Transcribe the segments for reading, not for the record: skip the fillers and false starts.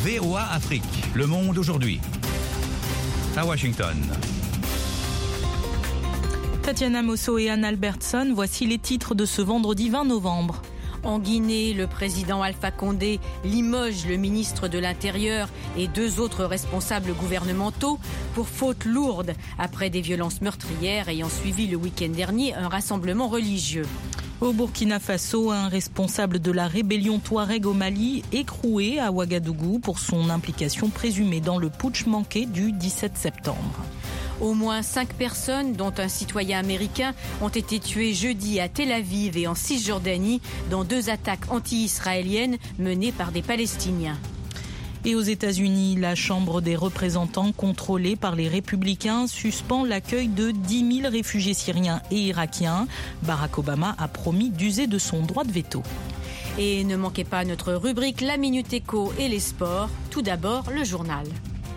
VOA Afrique, le monde aujourd'hui. À Washington. Tatiana Mosso et Anne Albertson, voici les titres de ce vendredi 20 novembre. En Guinée, le président Alpha Condé limoge le ministre de l'Intérieur et 2 autres responsables gouvernementaux pour faute lourde après des violences meurtrières ayant suivi le week-end dernier un rassemblement religieux. Au Burkina Faso, un responsable de la rébellion Touareg au Mali écroué à Ouagadougou pour son implication présumée dans le putsch manqué du 17 septembre. Au moins 5 personnes, dont un citoyen américain, ont été tuées jeudi à Tel Aviv et en Cisjordanie dans 2 attaques anti-israéliennes menées par des Palestiniens. Et aux États-Unis, la Chambre des représentants, contrôlée par les Républicains, suspend l'accueil de 10 000 réfugiés syriens et irakiens. Barack Obama a promis d'user de son droit de veto. Et ne manquez pas notre rubrique La Minute Éco et les sports. Tout d'abord, le journal.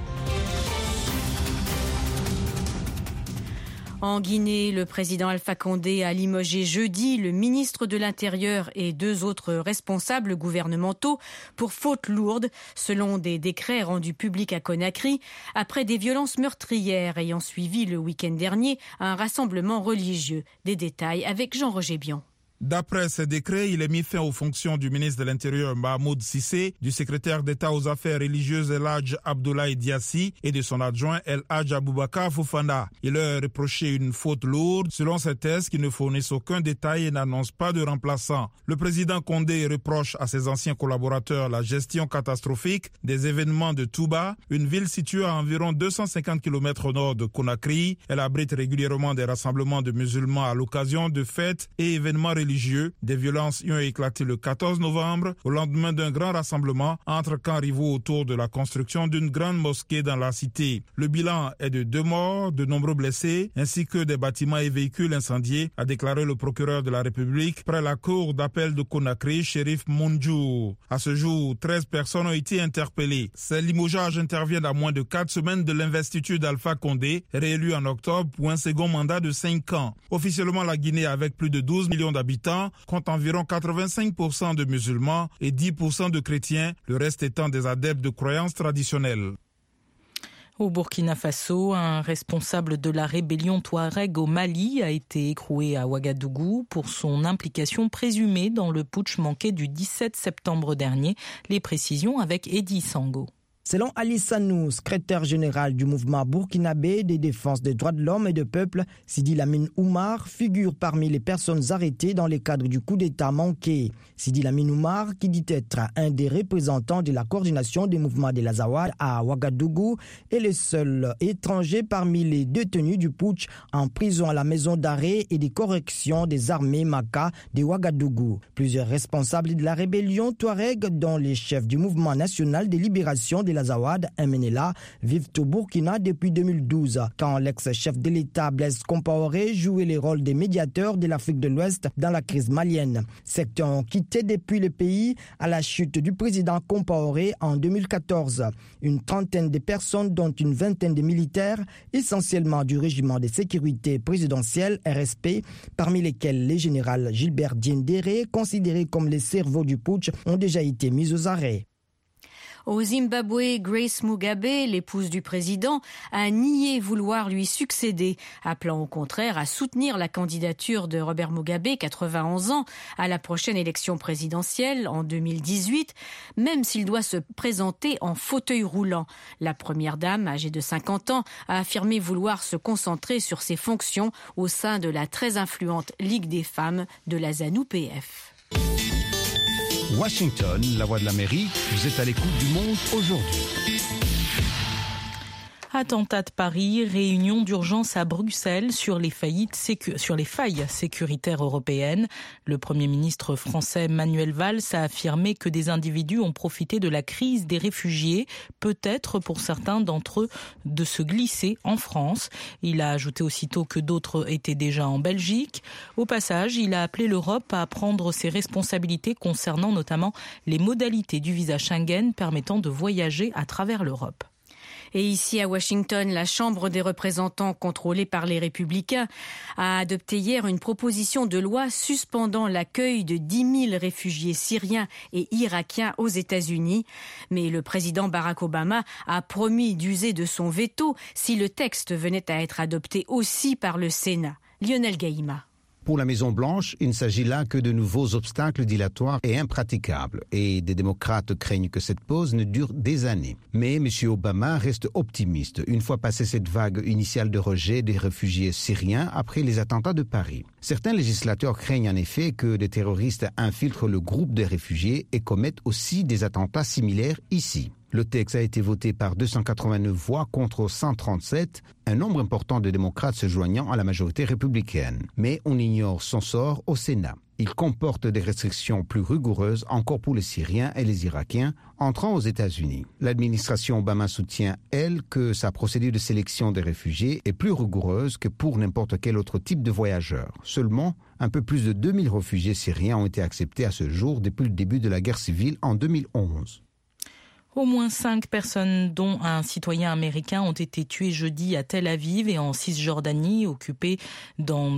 En Guinée, le président Alpha Condé a limogé jeudi le ministre de l'Intérieur et 2 autres responsables gouvernementaux pour faute lourde, selon des décrets rendus publics à Conakry, après des violences meurtrières ayant suivi le week-end dernier un rassemblement religieux. Des détails avec Jean-Roger Bion. D'après ces décrets, il est mis fin aux fonctions du ministre de l'Intérieur Mahmoud Cissé, du secrétaire d'État aux affaires religieuses El Hadj Abdoulaye Diassi et de son adjoint El Hadj Aboubakar Fofana. Il leur a reproché une faute lourde selon ces thèses qui ne fournissent aucun détail et n'annoncent pas de remplaçant. Le président Condé reproche à ses anciens collaborateurs la gestion catastrophique des événements de Touba, une ville située à environ 250 km au nord de Conakry. Elle abrite régulièrement des rassemblements de musulmans à l'occasion de fêtes et événements religieux. Des violences y ont éclaté le 14 novembre au lendemain d'un grand rassemblement entre camps rivaux autour de la construction d'une grande mosquée dans la cité. Le bilan est de 2 morts, de nombreux blessés, ainsi que des bâtiments et véhicules incendiés, a déclaré le procureur de la République près la cour d'appel de Conakry, Shérif Moundjou. À ce jour, 13 personnes ont été interpellées. Ces limogeages interviennent à moins de 4 semaines de l'investiture d'Alpha Condé, réélu en octobre pour un second mandat de 5 ans. Officiellement, la Guinée, avec plus de 12 millions d'habitants, compte environ 85% de musulmans et 10% de chrétiens, le reste étant des adeptes de croyances traditionnelles. Au Burkina Faso, un responsable de la rébellion Touareg au Mali a été écroué à Ouagadougou pour son implication présumée dans le putsch manqué du 17 septembre dernier. Les précisions avec Eddy Sango. Selon Ali Sanou, secrétaire général du mouvement burkinabé des défenses des droits de l'homme et du peuple, Sidi Lamine Oumar figure parmi les personnes arrêtées dans le cadre du coup d'État manqué. Sidi Lamine Oumar, qui dit être un des représentants de la coordination des mouvements de l'Azawad à Ouagadougou, est le seul étranger parmi les détenus du putsch en prison à la maison d'arrêt et de correction des armées Maka de Ouagadougou. Plusieurs responsables de la rébellion Touareg, dont les chefs du mouvement national de libération de l'Azawad, MNLA, vivent au Burkina depuis 2012, quand l'ex-chef de l'État Blaise Compaoré jouait le rôle des médiateurs de l'Afrique de l'Ouest dans la crise malienne. Secteurs ont quitté depuis le pays à la chute du président Compaoré en 2014. Une trentaine de personnes, dont une vingtaine de militaires, essentiellement du régiment de sécurité présidentielle RSP, parmi lesquels le général Gilbert Diendéré, considéré comme le cerveau du putsch, ont déjà été mis aux arrêts. Au Zimbabwe, Grace Mugabe, l'épouse du président, a nié vouloir lui succéder, appelant au contraire à soutenir la candidature de Robert Mugabe, 91 ans, à la prochaine élection présidentielle en 2018, même s'il doit se présenter en fauteuil roulant. La première dame, âgée de 50 ans, a affirmé vouloir se concentrer sur ses fonctions au sein de la très influente Ligue des femmes de la ZANU-PF. Washington, la voix de l'Amérique, vous êtes à l'écoute du monde aujourd'hui. Attentat de Paris, réunion d'urgence à Bruxelles sur les failles sécuritaires européennes. Le Premier ministre français Manuel Valls a affirmé que des individus ont profité de la crise des réfugiés, peut-être pour certains d'entre eux de se glisser en France. Il a ajouté aussitôt que d'autres étaient déjà en Belgique. Au passage, il a appelé l'Europe à prendre ses responsabilités concernant notamment les modalités du visa Schengen permettant de voyager à travers l'Europe. Et ici à Washington, la Chambre des représentants, contrôlée par les républicains, a adopté hier une proposition de loi suspendant l'accueil de 10 000 réfugiés syriens et irakiens aux États-Unis. Mais le président Barack Obama a promis d'user de son veto si le texte venait à être adopté aussi par le Sénat. Lionel Gaïma. Pour la Maison-Blanche, il ne s'agit là que de nouveaux obstacles dilatoires et impraticables. Et des démocrates craignent que cette pause ne dure des années. Mais M. Obama reste optimiste, une fois passée cette vague initiale de rejet des réfugiés syriens après les attentats de Paris. Certains législateurs craignent en effet que des terroristes infiltrent le groupe des réfugiés et commettent aussi des attentats similaires ici. Le texte a été voté par 289 voix contre 137, un nombre important de démocrates se joignant à la majorité républicaine. Mais on ignore son sort au Sénat. Il comporte des restrictions plus rigoureuses encore pour les Syriens et les Irakiens entrant aux États-Unis. L'administration Obama soutient, elle, que sa procédure de sélection des réfugiés est plus rigoureuse que pour n'importe quel autre type de voyageur. Seulement, un peu plus de 2000 réfugiés syriens ont été acceptés à ce jour depuis le début de la guerre civile en 2011. Au moins 5 personnes, dont un citoyen américain, ont été tuées jeudi à Tel Aviv et en Cisjordanie, occupées dans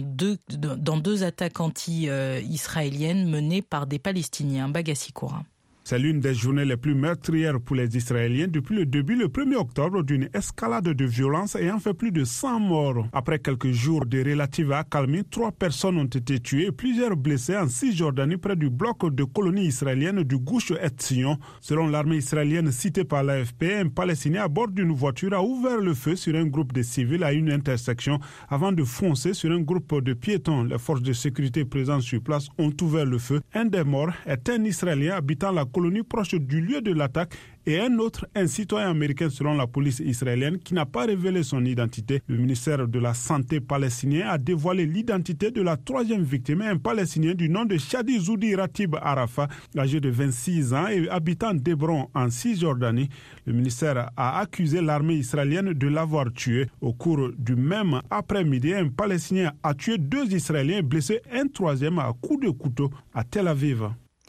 deux attaques anti-israéliennes menées par des Palestiniens. Bagassi Koura. C'est l'une des journées les plus meurtrières pour les Israéliens depuis le début, le 1er octobre, d'une escalade de violence ayant fait plus de 100 morts. Après quelques jours de relative accalmie, 3 personnes ont été tuées et plusieurs blessées en Cisjordanie près du bloc de colonies israéliennes du Gush Etzion. Selon l'armée israélienne citée par l'AFP, un Palestinien à bord d'une voiture a ouvert le feu sur un groupe de civils à une intersection avant de foncer sur un groupe de piétons. Les forces de sécurité présentes sur place ont ouvert le feu. Un des morts est un Israélien habitant la colonie proche du lieu de l'attaque et un autre, un citoyen américain selon la police israélienne qui n'a pas révélé son identité. Le ministère de la Santé palestinien a dévoilé l'identité de la 3e victime, un Palestinien du nom de Shadi Zoudi Ratib Arafat, âgé de 26 ans et habitant d'Hébron en Cisjordanie. Le ministère a accusé l'armée israélienne de l'avoir tué. Au cours du même après-midi, un Palestinien a tué 2 Israéliens et blessé un 3e à coups de couteau à Tel Aviv.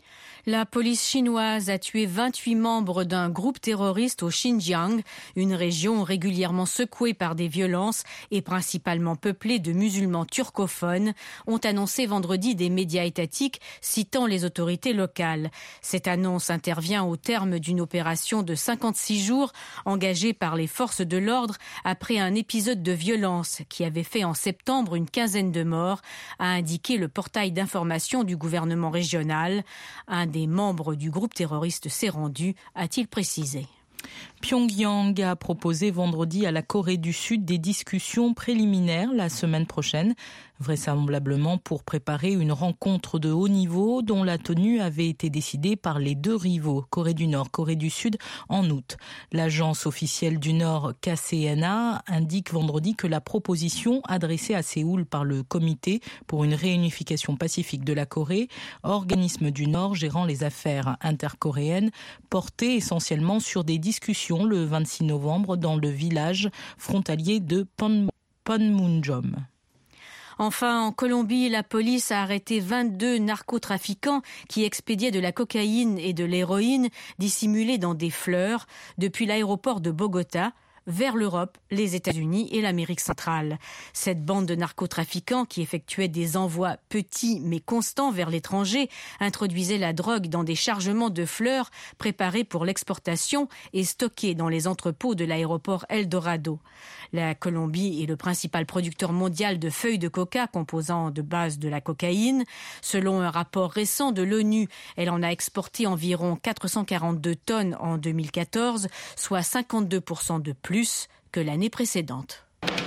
La police chinoise a tué 28 membres d'un groupe terroriste au Xinjiang, une région régulièrement secouée par des violences et principalement peuplée de musulmans turcophones, ont annoncé vendredi des médias étatiques citant les autorités locales. Cette annonce intervient au terme d'une opération de 56 jours engagée par les forces de l'ordre après un épisode de violence qui avait fait en septembre une quinzaine de morts, a indiqué le portail d'information du gouvernement régional. Un des membres du groupe terroriste s'est rendu, a-t-il précisé. Pyongyang a proposé vendredi à la Corée du Sud des discussions préliminaires la semaine prochaine, vraisemblablement pour préparer une rencontre de haut niveau dont la tenue avait été décidée par les 2 rivaux, Corée du Nord, Corée du Sud, en août. L'agence officielle du Nord, KCNA, indique vendredi que la proposition adressée à Séoul par le Comité pour une réunification pacifique de la Corée, organisme du Nord gérant les affaires intercoréennes, portait essentiellement sur des discussions le 26 novembre dans le village frontalier de Panmunjom. Enfin, en Colombie, la police a arrêté 22 narcotrafiquants qui expédiaient de la cocaïne et de l'héroïne dissimulées dans des fleurs depuis l'aéroport de Bogota vers l'Europe, les États-Unis et l'Amérique centrale. Cette bande de narcotrafiquants qui effectuait des envois petits mais constants vers l'étranger introduisait la drogue dans des chargements de fleurs préparés pour l'exportation et stockés dans les entrepôts de l'aéroport El Dorado. La Colombie est le principal producteur mondial de feuilles de coca composant de base de la cocaïne. Selon un rapport récent de l'ONU, elle en a exporté environ 442 tonnes en 2014, soit 52% de plus que l'année précédente.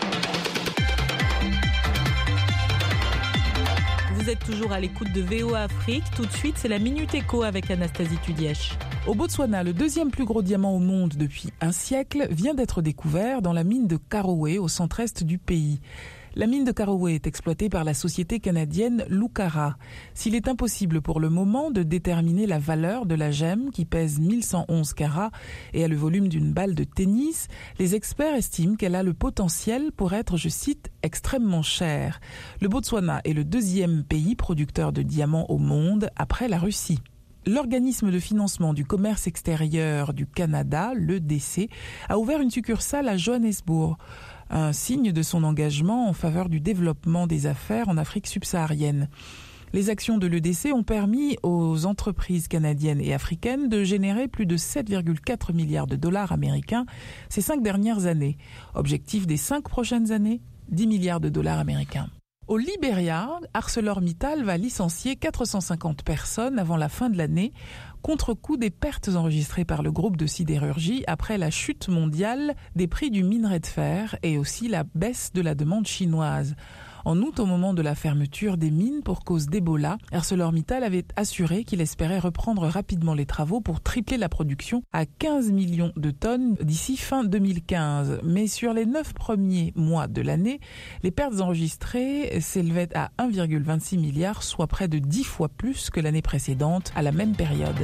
Vous êtes toujours à l'écoute de VOA Afrique. Tout de suite, c'est la Minute Éco avec Anastasie Tudièche. Au Botswana, le 2e plus gros diamant au monde depuis un siècle vient d'être découvert dans la mine de Karowe au centre-est du pays. La mine de Karowe est exploitée par la société canadienne Lucara. S'il est impossible pour le moment de déterminer la valeur de la gemme qui pèse 1111 carats et a le volume d'une balle de tennis, les experts estiment qu'elle a le potentiel pour être, je cite, extrêmement chère. Le Botswana est le 2e pays producteur de diamants au monde après la Russie. L'organisme de financement du commerce extérieur du Canada, l'EDC, a ouvert une succursale à Johannesburg, un signe de son engagement en faveur du développement des affaires en Afrique subsaharienne. Les actions de l'EDC ont permis aux entreprises canadiennes et africaines de générer plus de 7,4 milliards de dollars américains ces 5 dernières années. Objectif des 5 prochaines années, 10 milliards de dollars américains. Au Libéria, ArcelorMittal va licencier 450 personnes avant la fin de l'année, contre-coup des pertes enregistrées par le groupe de sidérurgie après la chute mondiale des prix du minerai de fer et aussi la baisse de la demande chinoise. En août, au moment de la fermeture des mines pour cause d'Ebola, ArcelorMittal avait assuré qu'il espérait reprendre rapidement les travaux pour tripler la production à 15 millions de tonnes d'ici fin 2015. Mais sur les 9 premiers mois de l'année, les pertes enregistrées s'élevaient à 1,26 milliard, soit près de 10 fois plus que l'année précédente à la même période.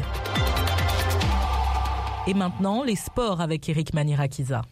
Et maintenant, les sports avec Eric Manirakiza.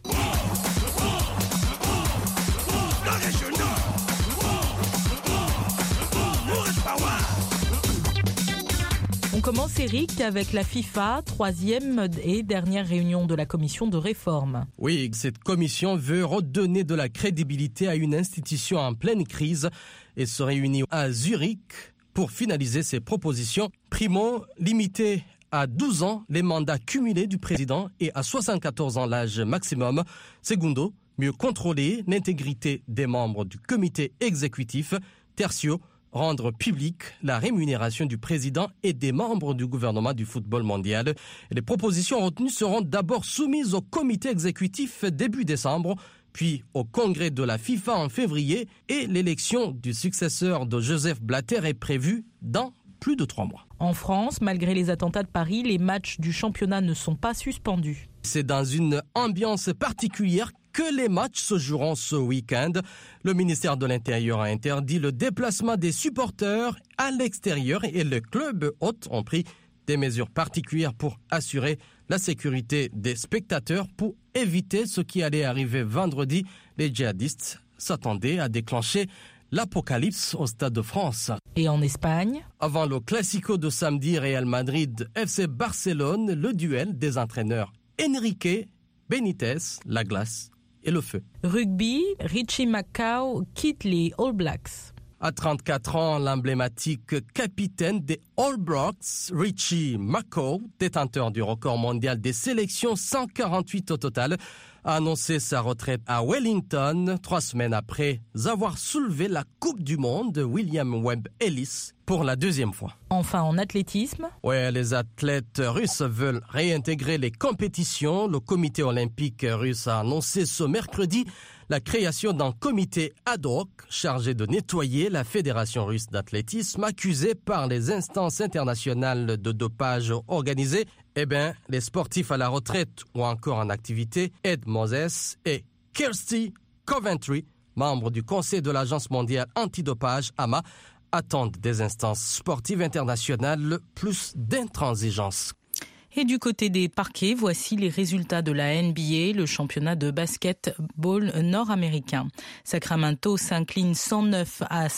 On commence, Eric, avec la FIFA, 3e et dernière réunion de la commission de réforme. Oui, cette commission veut redonner de la crédibilité à une institution en pleine crise et se réunit à Zurich pour finaliser ses propositions. Primo, limiter à 12 ans les mandats cumulés du président et à 74 ans l'âge maximum. Secondo, mieux contrôler l'intégrité des membres du comité exécutif. Tertio, rendre publique la rémunération du président et des membres du gouvernement du football mondial. Les propositions retenues seront d'abord soumises au comité exécutif début décembre, puis au congrès de la FIFA en février, et l'élection du successeur de Joseph Blatter est prévue dans plus de 3 mois. En France, malgré les attentats de Paris, les matchs du championnat ne sont pas suspendus. C'est dans une ambiance particulière que les matchs se joueront ce week-end. Le ministère de l'Intérieur a interdit le déplacement des supporters à l'extérieur et les clubs hôtes ont pris des mesures particulières pour assurer la sécurité des spectateurs pour éviter ce qui allait arriver vendredi. Les djihadistes s'attendaient à déclencher l'apocalypse au Stade de France. Et en Espagne ? Avant le Classico de samedi, Real Madrid, FC Barcelone, le duel des entraîneurs Enrique, Benitez, la glace et le feu. Rugby, Richie McCaw quitte les All Blacks. À 34 ans, l'emblématique capitaine des All Blacks, Richie McCaw, détenteur du record mondial des sélections, 148 au total, a annoncé sa retraite à Wellington 3 semaines après avoir soulevé la Coupe du Monde de William Webb Ellis pour la 2e fois. Enfin, en athlétisme. Ouais, les athlètes russes veulent réintégrer les compétitions. Le comité olympique russe a annoncé ce mercredi la création d'un comité ad hoc chargé de nettoyer la Fédération russe d'athlétisme accusée par les instances internationales de dopage organisées. Les sportifs à la retraite ou encore en activité, Ed Moses et Kirsty Coventry, membres du conseil de l'Agence mondiale antidopage, AMA, attendent des instances sportives internationales plus d'intransigeance. Et du côté des parquets, voici les résultats de la NBA, le championnat de basketball nord-américain. Sacramento s'incline 109 à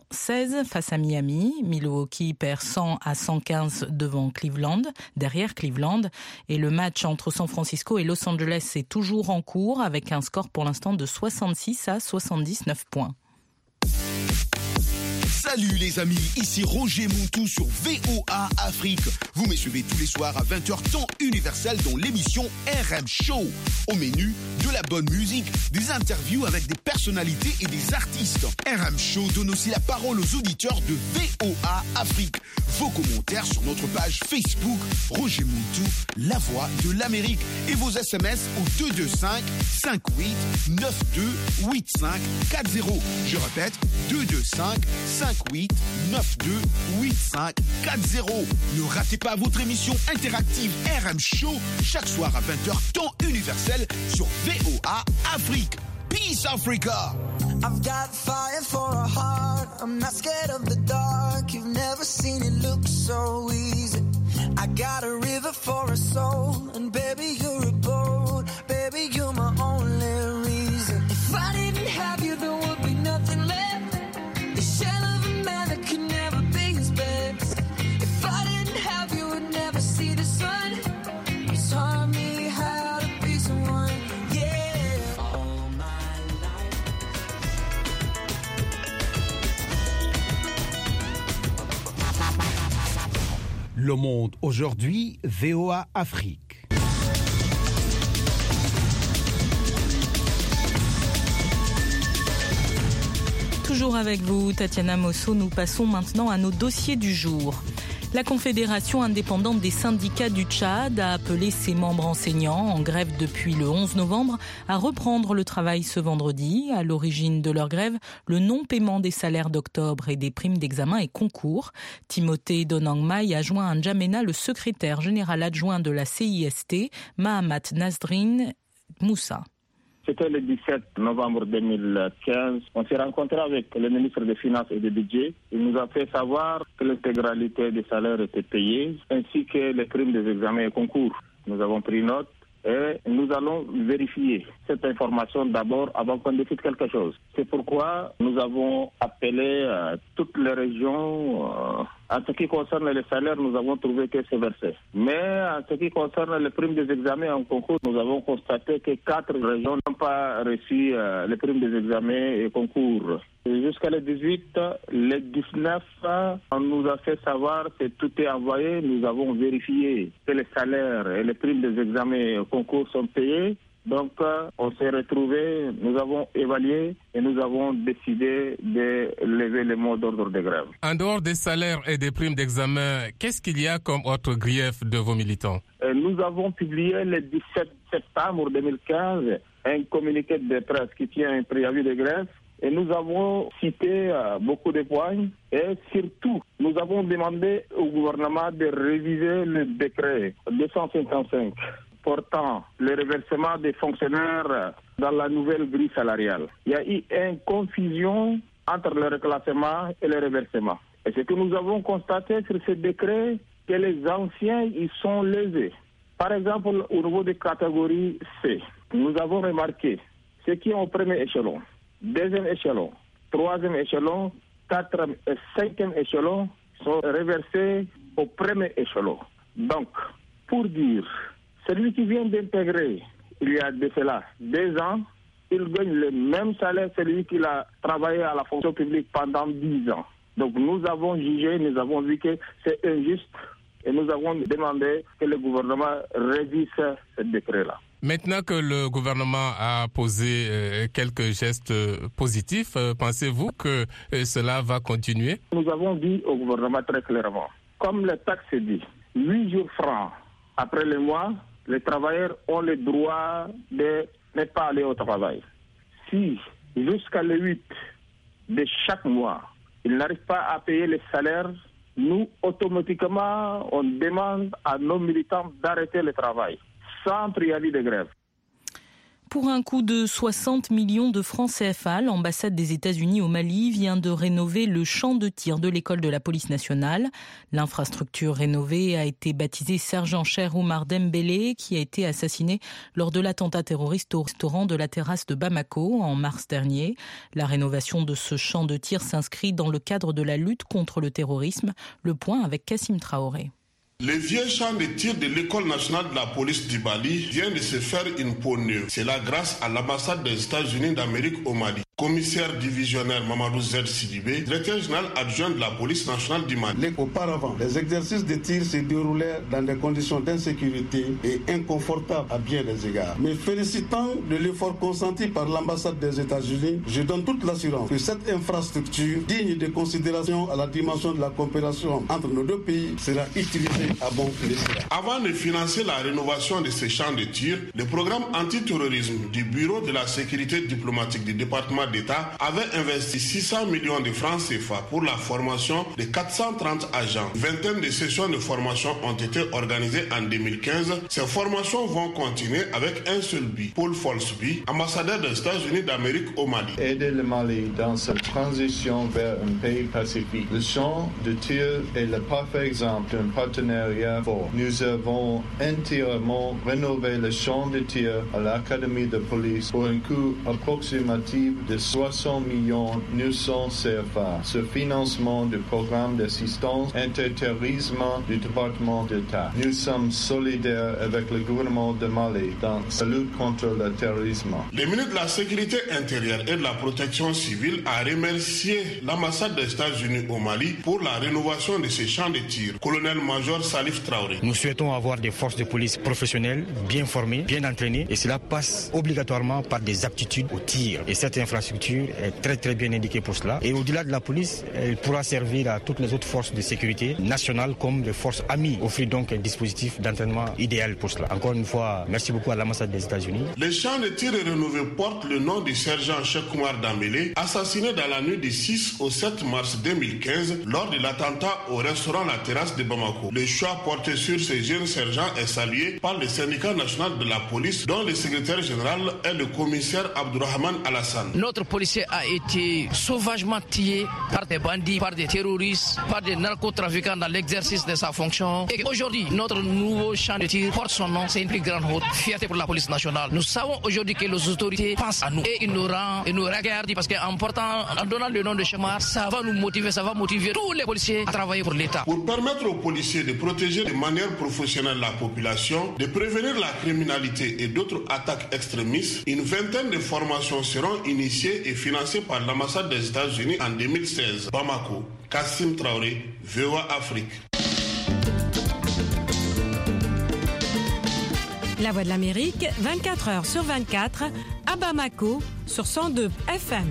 116 face à Miami. Milwaukee perd 100 à 115 derrière Cleveland. Et le match entre San Francisco et Los Angeles est toujours en cours avec un score pour l'instant de 66 à 79 points. Salut les amis, ici Roger Montou sur VOA Afrique. Vous me suivez tous les soirs à 20h temps universel dans l'émission RM Show. Au menu, de la bonne musique, des interviews avec des personnalités et des artistes. RM Show donne aussi la parole aux auditeurs de VOA Afrique. Vos commentaires sur notre page Facebook Roger Montou, la voix de l'Amérique. Et vos SMS au 225 58 92 85 40. Je répète, 225 58 92 85 40. Ne ratez pas votre émission interactive RM Show chaque soir à 20h temps universel sur VOA Afrique. Peace Africa. I've got fire for a heart. I'm not scared of the dark. You've never seen it look so easy. I got a river for a soul. And baby, you're a boat. Baby, you're my only reason. If I didn't have you, there would be nothing left. The shell of a man that could never be his best. If I didn't have you, Le Monde aujourd'hui, VOA Afrique. Toujours avec vous, Tatiana Mosso, nous passons maintenant à nos dossiers du jour. La Confédération indépendante des syndicats du Tchad a appelé ses membres enseignants en grève depuis le 11 novembre à reprendre le travail ce vendredi. À l'origine de leur grève, le non-paiement des salaires d'octobre et des primes d'examen et concours. Timothée Donangmai a joint à N'Djamena le secrétaire général adjoint de la CIST, Mahamat Nasrin Moussa. C'était le 17 novembre 2015. On s'est rencontré avec le ministre des Finances et du Budget. Il nous a fait savoir que l'intégralité des salaires était payée, ainsi que les primes des examens et concours. Nous avons pris note et nous allons vérifier cette information d'abord avant qu'on décide quelque chose. C'est pourquoi nous avons appelé toutes les régions. En ce qui concerne les salaires, nous avons trouvé que c'est versé. Mais en ce qui concerne les primes des examens en concours, nous avons constaté que 4 régions n'ont pas reçu les primes des examens et concours. Jusqu'à le 18, le 19, on nous a fait savoir que tout est envoyé. Nous avons vérifié que les salaires et les primes des examens et concours sont payés. Donc, on s'est retrouvés, nous avons évalué et nous avons décidé de lever le mot d'ordre de grève. En dehors des salaires et des primes d'examen, qu'est-ce qu'il y a comme autre grief de vos militants? Nous avons publié le 17 septembre 2015 un communiqué de presse qui tient un préavis de grève. Et nous avons cité beaucoup de points et surtout, nous avons demandé au gouvernement de réviser le décret 255 portant le reversement des fonctionnaires dans la nouvelle grille salariale. Il y a eu une confusion entre le reclassement et le reversement. Et ce que nous avons constaté sur ce décret, que les anciens ils sont lésés. Par exemple, au niveau des catégories C, nous avons remarqué ceux qui sont au premier échelon, deuxième échelon, troisième échelon, quatrième et cinquième échelon sont reversés au premier échelon. Donc, pour dire, celui qui vient d'intégrer, il y a de cela 2 ans, il gagne le même salaire que celui qui a travaillé à la fonction publique pendant 10 ans. Donc nous avons jugé, nous avons vu que c'est injuste et nous avons demandé que le gouvernement révise ce décret-là. Maintenant que le gouvernement a posé quelques gestes positifs, pensez-vous que cela va continuer? Nous avons dit au gouvernement très clairement, comme le texte dit, 8 jours francs après le mois, les travailleurs ont le droit de ne pas aller au travail. Si jusqu'à le 8 de chaque mois, ils n'arrivent pas à payer les salaires, nous, automatiquement, on demande à nos militants d'arrêter le travail, sans préavis de grève. Pour un coût de 60 millions de francs CFA, l'ambassade des États-Unis au Mali vient de rénover le champ de tir de l'école de la police nationale. L'infrastructure rénovée a été baptisée Sergent Cher Oumar Dembélé, qui a été assassiné lors de l'attentat terroriste au restaurant de la terrasse de Bamako en mars dernier. La rénovation de ce champ de tir s'inscrit dans le cadre de la lutte contre le terrorisme. Le point avec Kassim Traoré. Le vieux champ de tir de l'école nationale de la police du Mali vient de se faire une peau neuve. C'est là grâce à l'ambassade des États-Unis d'Amérique au Mali. Commissaire divisionnaire Mamadou Z Sidibé, directeur général adjoint de la police nationale du Mali. Auparavant, les exercices de tir se déroulaient dans des conditions d'insécurité et inconfortables à bien des égards. Mais félicitant de l'effort consenti par l'ambassade des États-Unis, je donne toute l'assurance que cette infrastructure, digne de considération à la dimension de la coopération entre nos deux pays, sera utilisée à bon escient. Avant de financer la rénovation de ces champs de tir, le programme antiterrorisme du Bureau de la sécurité diplomatique du département d'État avait investi 600 millions de francs CFA pour la formation de 430 agents. Une vingtaine de sessions de formation ont été organisées en 2015. Ces formations vont continuer avec un seul but. Paul Folsby, ambassadeur des États-Unis d'Amérique au Mali. Aider le Mali dans sa transition vers un pays pacifique. Le champ de tir est le parfait exemple d'un partenariat fort. Nous avons entièrement rénové le champ de tir à l'Académie de police pour un coût approximatif de de 60 millions 900 CFA. Ce financement du programme d'assistance interterrorisme du département d'État. Nous sommes solidaires avec le gouvernement de Mali dans sa lutte contre le terrorisme. Le ministre de la Sécurité intérieure et de la Protection civile a remercié l'ambassade des États-Unis au Mali pour la rénovation de ses champs de tir. Colonel-major Salif Traoré. Nous souhaitons avoir des forces de police professionnelles, bien formées, bien entraînées, et cela passe obligatoirement par des aptitudes au tir. Et cette infrastructure est très bien indiquée pour cela. Et au-delà de la police, elle pourra servir à toutes les autres forces de sécurité nationales comme les forces amies, offrir donc un dispositif d'entraînement idéal pour cela. Encore une fois, merci beaucoup à l'ambassade des États-Unis. Les champs de tir rénovés portent le nom du sergent Cheikh Oumar Dambélé, assassiné dans la nuit du 6 au 7 mars 2015 lors de l'attentat au restaurant La Terrasse de Bamako. Le choix porté sur ces jeunes sergents est salué par le syndicat national de la police, dont le secrétaire général est le commissaire Abdourahmane Alassane. Notre policier a été sauvagement tué par des bandits, par des terroristes, par des narcotrafiquants dans l'exercice de sa fonction. Et aujourd'hui, notre nouveau champ de tir porte son nom. C'est une plus grande fierté pour la police nationale. Nous savons aujourd'hui que les autorités pensent à nous et ils nous regardent parce qu'en donnant le nom de Chemar, ça va nous motiver, ça va motiver tous les policiers à travailler pour l'État. Pour permettre aux policiers de protéger de manière professionnelle la population, de prévenir la criminalité et d'autres attaques extrémistes, une vingtaine de formations seront initiées et financées par l'ambassade des États-Unis en 2016. Bamako, Kassim Traoré, VOA Afrique. La Voix de l'Amérique, 24 heures sur 24, à Bamako, sur 102 FM.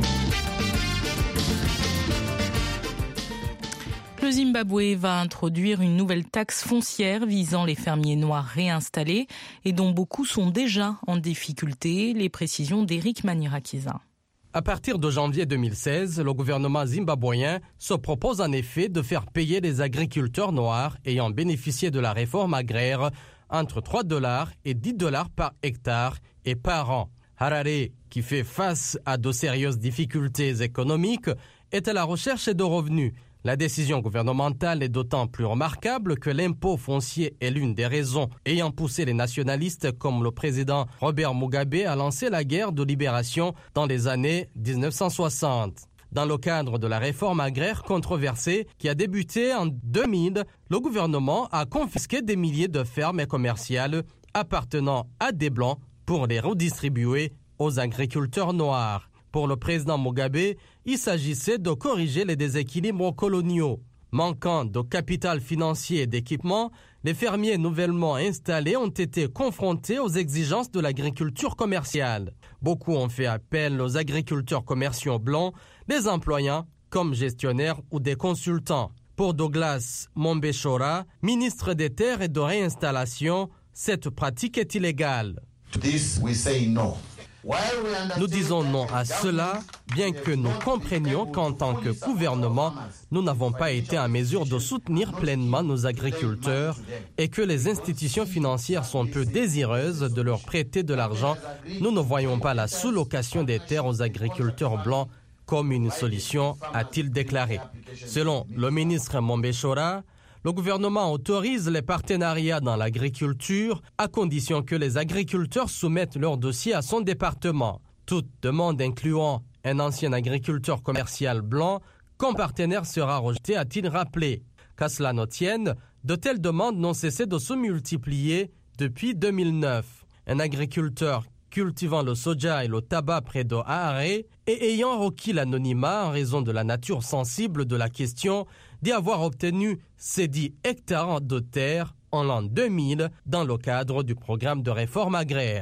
Le Zimbabwe va introduire une nouvelle taxe foncière visant les fermiers noirs réinstallés et dont beaucoup sont déjà en difficulté. Les précisions d'Éric Manirakiza. À partir de janvier 2016, le gouvernement zimbabwéen se propose en effet de faire payer les agriculteurs noirs ayant bénéficié de la réforme agraire entre $3 et $10 par hectare et par an. Harare, qui fait face à de sérieuses difficultés économiques, est à la recherche de revenus. La décision gouvernementale est d'autant plus remarquable que l'impôt foncier est l'une des raisons ayant poussé les nationalistes comme le président Robert Mugabe à lancer la guerre de libération dans les années 1960. Dans le cadre de la réforme agraire controversée qui a débuté en 2000, le gouvernement a confisqué des milliers de fermes commerciales appartenant à des Blancs pour les redistribuer aux agriculteurs noirs. Pour le président Mugabe, il s'agissait de corriger les déséquilibres coloniaux. Manquant de capital financier et d'équipement, les fermiers nouvellement installés ont été confrontés aux exigences de l'agriculture commerciale. Beaucoup ont fait appel aux agriculteurs commerciaux blancs, les employant comme gestionnaires ou des consultants. Pour Douglas Mombeshora, ministre des Terres et de Réinstallation, cette pratique est illégale. Nous disons non à cela, bien que nous comprenions qu'en tant que gouvernement, nous n'avons pas été en mesure de soutenir pleinement nos agriculteurs et que les institutions financières sont peu désireuses de leur prêter de l'argent. Nous ne voyons pas la sous-location des terres aux agriculteurs blancs comme une solution, a-t-il déclaré. Selon le ministre Mombeshora, le gouvernement autorise les partenariats dans l'agriculture à condition que les agriculteurs soumettent leur dossier à son département. Toute demande incluant un ancien agriculteur commercial blanc comme partenaire sera rejetée, a-t-il rappelé. Qu'à cela ne tienne, de telles demandes n'ont cessé de se multiplier depuis 2009. Un agriculteur cultivant le soja et le tabac près de Harare et ayant requis l'anonymat en raison de la nature sensible de la question d'y avoir obtenu ces 10 hectares de terre en l'an 2000 dans le cadre du programme de réforme agraire.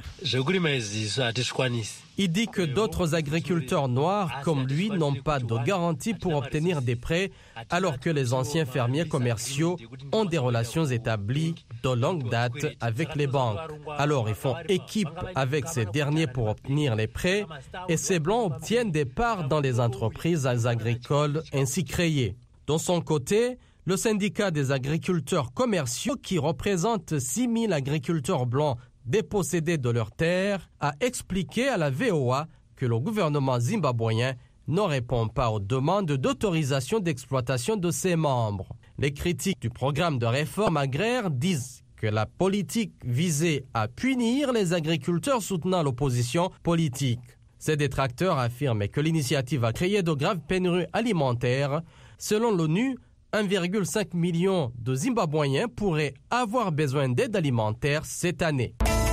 Il dit que d'autres agriculteurs noirs comme lui n'ont pas de garantie pour obtenir des prêts alors que les anciens fermiers commerciaux ont des relations établies de longue date avec les banques. Alors ils font équipe avec ces derniers pour obtenir les prêts et ces blancs obtiennent des parts dans les entreprises agricoles ainsi créées. De son côté, le syndicat des agriculteurs commerciaux, qui représente 6 000 agriculteurs blancs dépossédés de leurs terres, a expliqué à la VOA que le gouvernement zimbabwéen ne répond pas aux demandes d'autorisation d'exploitation de ses membres. Les critiques du programme de réforme agraire disent que la politique visait à punir les agriculteurs soutenant l'opposition politique. Ces détracteurs affirment que l'initiative a créé de graves pénuries alimentaires. Selon l'ONU, 1,5 million de Zimbabwéens pourraient avoir besoin d'aide alimentaire cette année.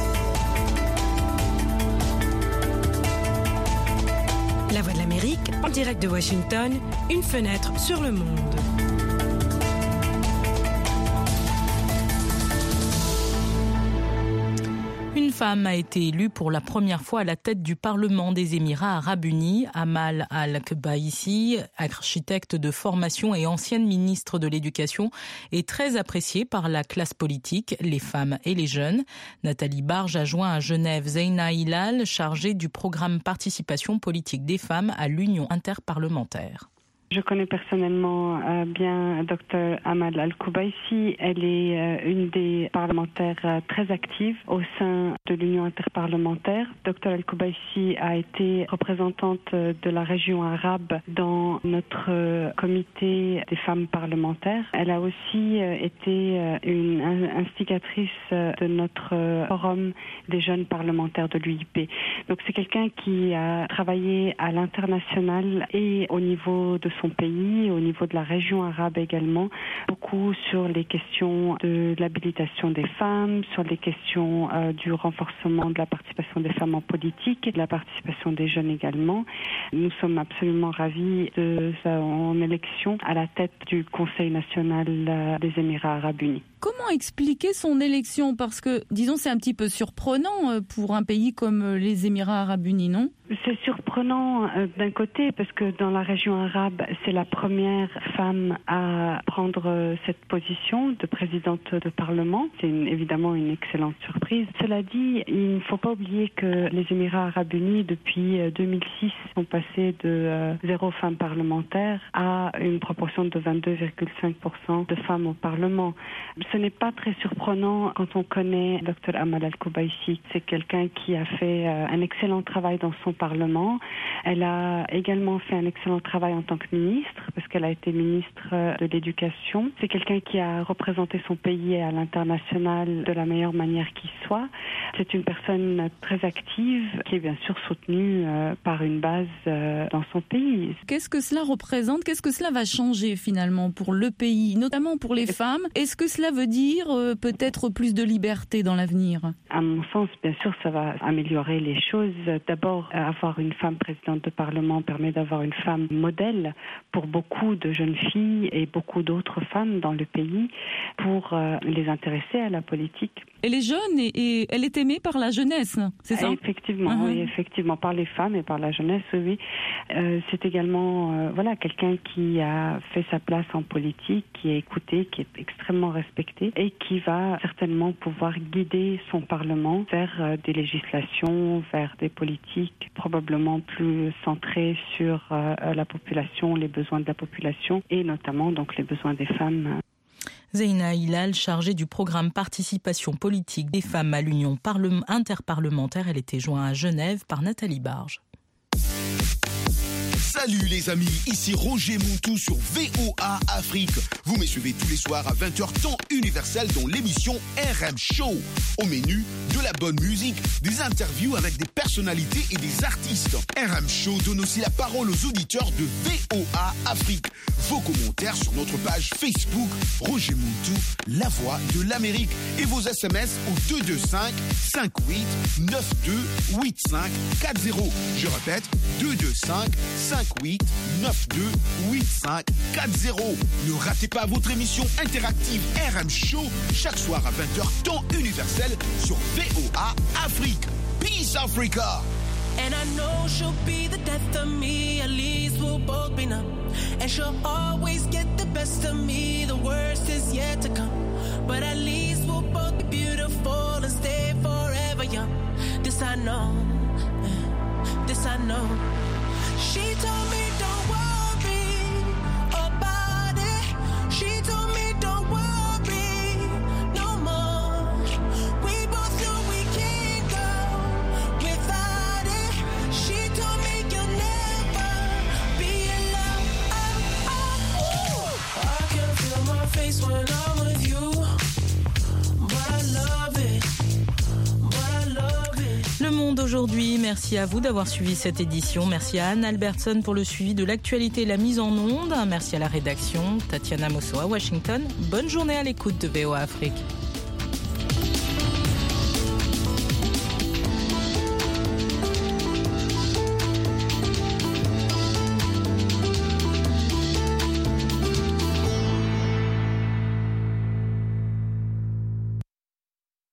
La Voix de l'Amérique, en direct de Washington, une fenêtre sur le monde. Une femme a été élue pour la première fois à la tête du Parlement des Émirats arabes unis. Amal Al-Kubaisi, architecte de formation et ancienne ministre de l'Éducation, est très appréciée par la classe politique, les femmes et les jeunes. Nathalie Barge a joint à Genève Zeina Hilal, chargée du programme Participation politique des femmes à l'Union interparlementaire. Je connais personnellement bien Dr Amal Al-Kubaisi. Elle est une des parlementaires très actives au sein de l'Union interparlementaire. Dr Al-Kubaisi a été représentante de la région arabe dans notre comité des femmes parlementaires. Elle a aussi été une instigatrice de notre forum des jeunes parlementaires de l'UIP. Donc c'est quelqu'un qui a travaillé à l'international et au niveau de son pays, au niveau de la région arabe également, beaucoup sur les questions de l'habilitation des femmes, sur les questions du renforcement de la participation des femmes en politique et de la participation des jeunes également. Nous sommes absolument ravis de son élection à la tête du Conseil national des Émirats arabes unis. Comment expliquer son élection ? Parce que, disons, c'est un petit peu surprenant pour un pays comme les Émirats arabes unis, non ? C'est surprenant d'un côté parce que dans la région arabe, c'est la première femme à prendre cette position de présidente de Parlement. C'est évidemment une excellente surprise. Cela dit, il ne faut pas oublier que les Émirats arabes unis, depuis 2006, sont passés de 0 femmes parlementaires à une proportion de 22,5% de femmes au Parlement. Ce n'est pas très surprenant quand on connaît Dr Amal Al-Kubaisi. C'est quelqu'un qui a fait un excellent travail dans son Parlement. Elle a également fait un excellent travail en tant que ministre, parce qu'elle a été ministre de l'Éducation. C'est quelqu'un qui a représenté son pays à l'international de la meilleure manière qui soit. C'est une personne très active, qui est bien sûr soutenue par une base dans son pays. Qu'est-ce que cela représente ? Qu'est-ce que cela va changer finalement pour le pays, notamment pour les femmes ? Est-ce que cela veut dire peut-être plus de liberté dans l'avenir ? À mon sens, bien sûr, ça va améliorer les choses. D'abord, avoir une femme présidente de Parlement permet d'avoir une femme modèle pour beaucoup de jeunes filles et beaucoup d'autres femmes dans le pays pour les intéresser à la politique. Elle est jeune et elle est aimée par la jeunesse, c'est ça ? Effectivement, oui, effectivement, par les femmes et par la jeunesse, oui. C'est également quelqu'un qui a fait sa place en politique, qui est écouté, qui est extrêmement respecté et qui va certainement pouvoir guider son Parlement vers des législations, vers des politiques probablement plus centrées sur la population, les besoins de la population et notamment donc les besoins des femmes. Zeina Hilal, chargée du programme Participation politique des femmes à l'Union interparlementaire, elle était jointe à Genève par Nathalie Barge. Salut les amis, ici Roger Montou sur VOA Afrique. Vous me suivez tous les soirs à 20h temps universel dans l'émission RM Show. Au menu, de la bonne musique, des interviews avec des personnalités et des artistes. RM Show donne aussi la parole aux auditeurs de VOA Afrique. Vos commentaires sur notre page Facebook Roger Montou, la voix de l'Amérique. Et vos SMS au 225 58 92 85 40. Je répète, 225 58 92 85 40. Ne ratez pas votre émission interactive RM Show chaque soir à 20h temps universel sur VOA Afrique. Peace Africa. And I know she'll be the death of me, at least we'll both be numb. And she'll always get the best of me, the worst is yet to come. But at least we'll both be beautiful and stay forever young. This I know, this I know. She told me don't worry about it. She told me don't worry no more. We both know we can't go without it. She told me you'll never be alone. I can feel my face when I'm with you, but I love it, but I love it. Le monde Monde aujourd'hui. Merci à vous d'avoir suivi cette édition. Merci à Anne Albertson pour le suivi de l'actualité et la mise en onde. Merci à la rédaction, Tatiana Mosso à Washington. Bonne journée à l'écoute de VOA Afrique.